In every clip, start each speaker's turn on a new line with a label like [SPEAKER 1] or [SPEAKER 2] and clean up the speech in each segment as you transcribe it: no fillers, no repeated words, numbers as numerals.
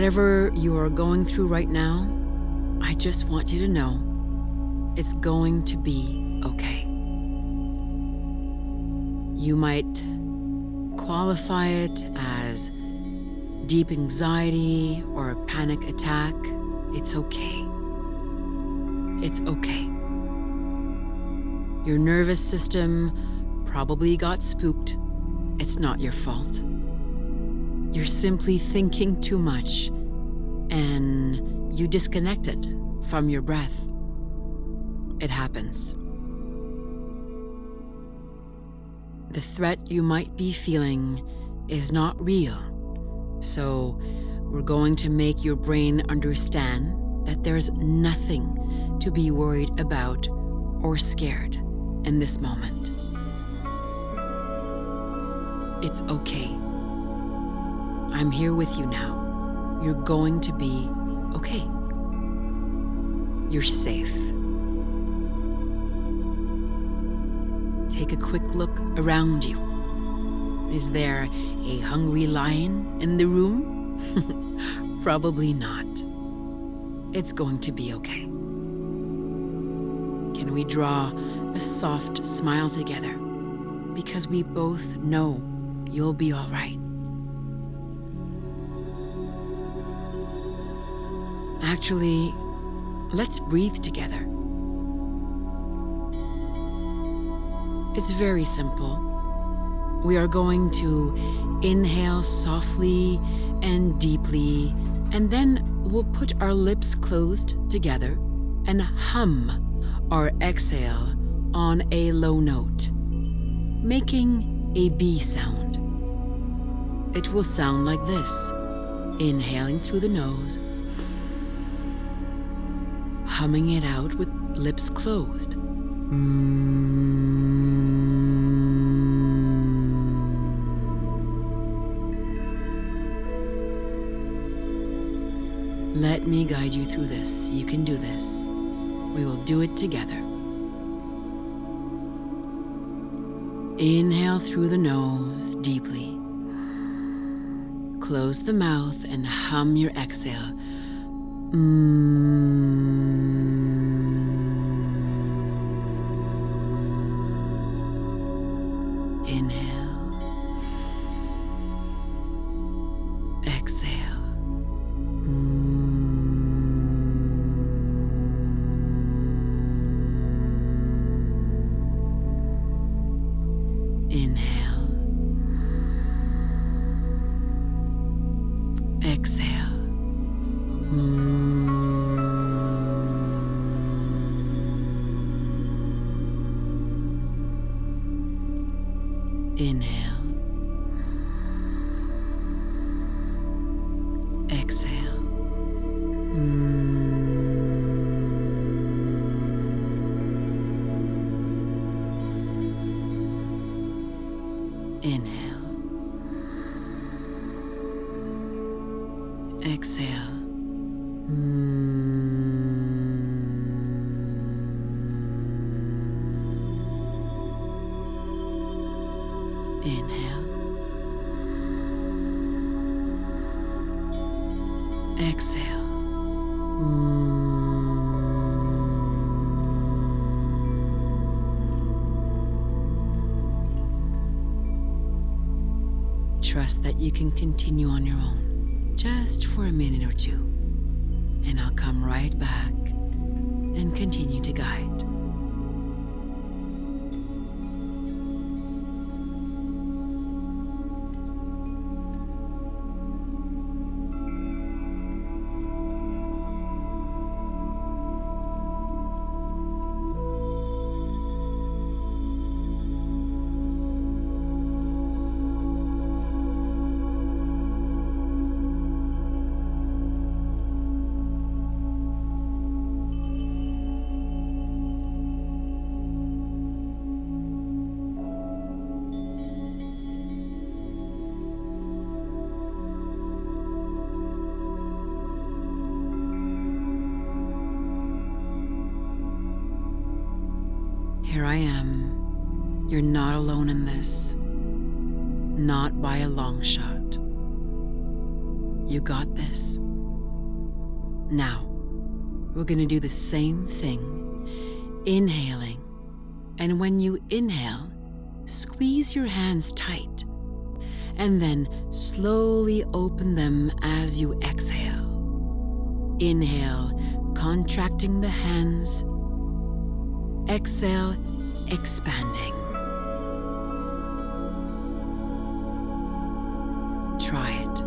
[SPEAKER 1] Whatever you are going through right now, I just want you to know it's going to be okay. You might qualify it as deep anxiety or a panic attack. It's okay. It's okay. Your nervous system probably got spooked. It's not your fault. You're simply thinking too much and you disconnected from your breath. It happens. The threat you might be feeling is not real, so we're going to make your brain understand that there's nothing to be worried about or scared in this moment. It's okay. I'm here with you now. You're going to be okay. You're safe. Take a quick look around you. Is there a hungry lion in the room? Probably not. It's going to be okay. Can we draw a soft smile together? Because we both know you'll be all right. Actually, let's breathe together. It's very simple. We are going to inhale softly and deeply, and then we'll put our lips closed together and hum our exhale on a low note, making a B sound. It will sound like this: inhaling through the nose, humming it out with lips closed. Let me guide you through this. You can do this. We will do it together. Inhale through the nose deeply. Close the mouth and hum your exhale. Inhale. Exhale. Inhale. Exhale. Inhale. Exhale. Inhale. Exhale. Inhale. Exhale. Trust that you can continue on your own, just for a minute or two, and I'll come right back and continue to guide. Here I am. You're not alone in this. Not by a long shot. You got this. Now, we're gonna do the same thing, inhaling. And when you inhale, squeeze your hands tight, and then slowly open them as you exhale. Inhale, contracting the hands. Exhale, expanding. Try it.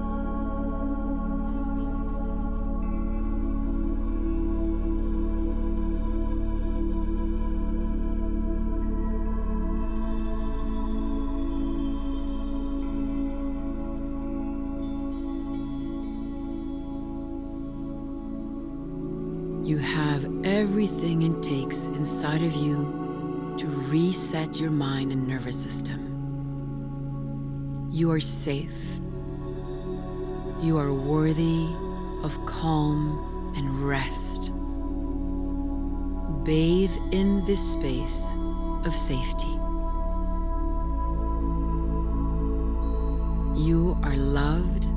[SPEAKER 1] You have everything it takes inside of you to reset your mind and nervous system. You are safe. You are worthy of calm and rest. Bathe in this space of safety. You are loved.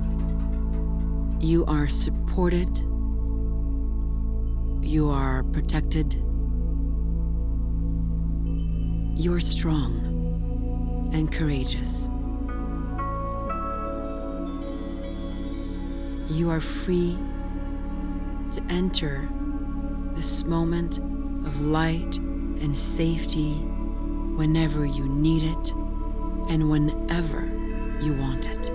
[SPEAKER 1] You are supported. You are protected. You're strong and courageous. You are free to enter this moment of light and safety whenever you need it and whenever you want it.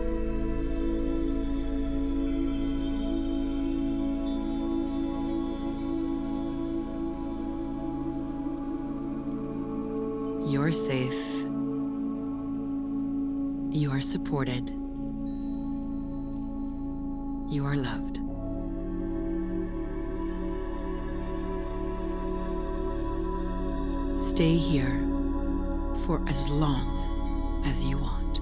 [SPEAKER 1] You're safe. You are supported. You are loved. Stay here for as long as you want.